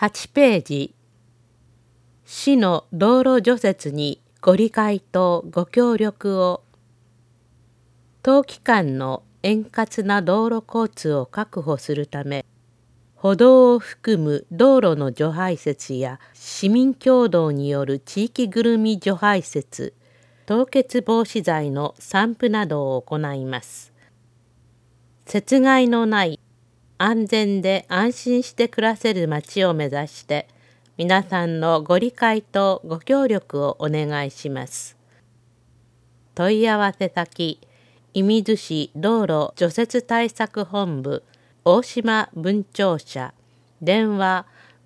8ページ。市の道路除雪にご理解とご協力を。当機関の円滑な道路交通を確保するため、歩道を含む道路の除排雪や市民協同による地域ぐるみ除排雪、凍結防止剤の散布などを行います。雪害のない安全で安心して暮らせる街を目指して、皆さんのご理解とご協力をお願いします。問い合わせ先、射水市道路除雪対策本部大島分庁舎、電話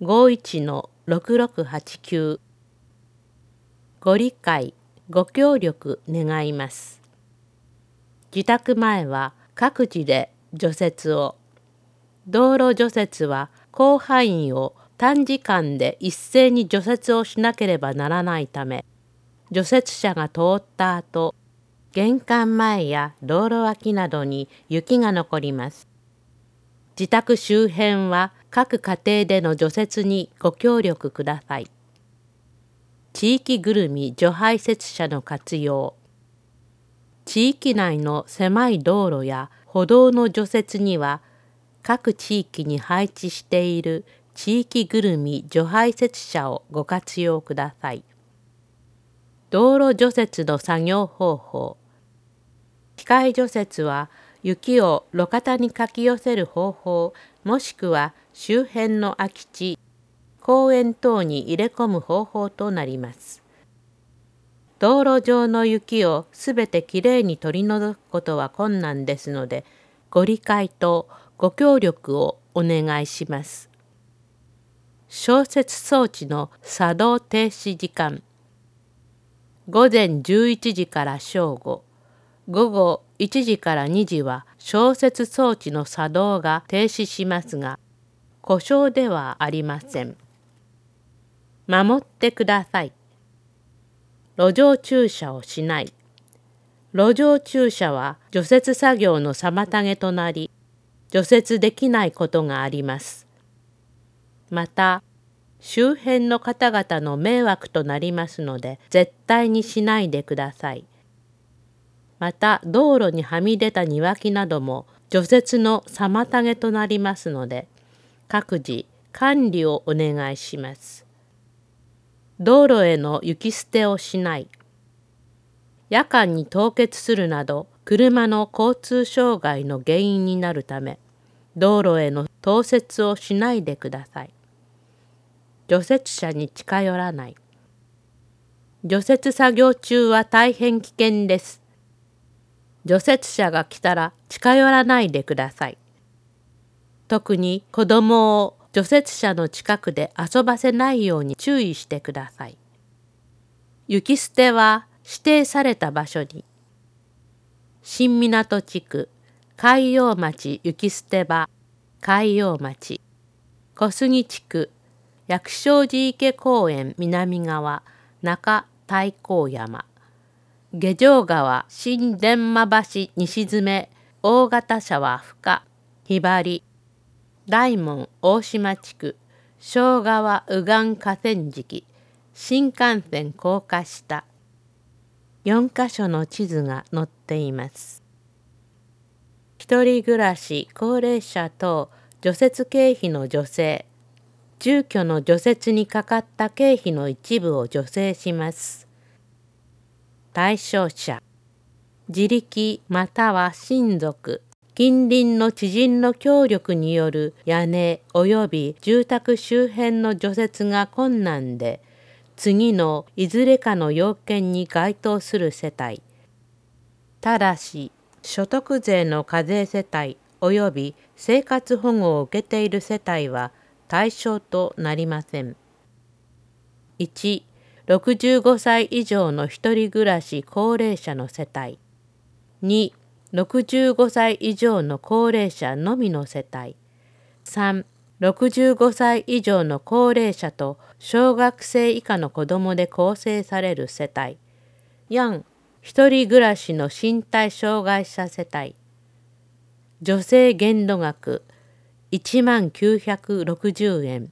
51-6689。ご理解、ご協力願います。自宅前は各自で除雪を。道路除雪は広範囲を短時間で一斉に除雪をしなければならないため、除雪車が通った後、玄関前や道路脇などに雪が残ります。自宅周辺は各家庭での除雪にご協力ください。地域ぐるみ除排雪車の活用。地域内の狭い道路や歩道の除雪には、各地域に配置している地域ぐるみ除排雪車をご活用ください。道路除雪の作業方法。機械除雪は雪を路肩にかき寄せる方法、もしくは周辺の空き地、公園等に入れ込む方法となります。道路上の雪をすべてきれいに取り除くことは困難ですので、ご理解とご協力をお願いします。消雪装置の作動停止時間。午前11時から正午、午後1時から2時は消雪装置の作動が停止しますが、故障ではありません。守ってください。路上駐車をしない。路上駐車は除雪作業の妨げとなり、除雪できないことがあります。また、周辺の方々の迷惑となりますので、絶対にしないでください。また、道路にはみ出た庭木なども除雪の妨げとなりますので、各自管理をお願いします。道路への雪捨てをしない。夜間に凍結するなど、車の交通障害の原因になるため、道路への凍雪をしないでください。除雪車に近寄らない。除雪作業中は大変危険です。除雪車が来たら近寄らないでください。特に子供を除雪車の近くで遊ばせないように注意してください。雪捨ては指定された場所に。新港地区、海陽町雪捨て場、海陽町。小杉地区、薬昌寺池公園南側、中太閤山。下条川新伝馬橋西詰大型沢深ひばり。大門大島地区、庄川右岸河川敷、新幹線高架下。4カ所の地図が載っています。一人暮らし高齢者等除雪経費の助成。住居の除雪にかかった経費の一部を助成します。対象者、自力または親族、近隣の知人の協力による屋根及び住宅周辺の除雪が困難で、次のいずれかの要件に該当する世帯。ただし、所得税の課税世帯及び生活保護を受けている世帯は対象となりません。1、65歳以上の一人暮らし高齢者の世帯。2、65歳以上の高齢者のみの世帯。3、65歳以上の高齢者と小学生以下の子どもで構成される世帯。4、一人暮らしの身体障害者世帯。助成限度額1960円。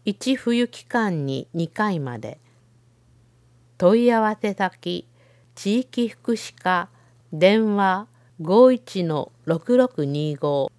1冬期間に2回まで。問い合わせ先、地域福祉課、電話51-6625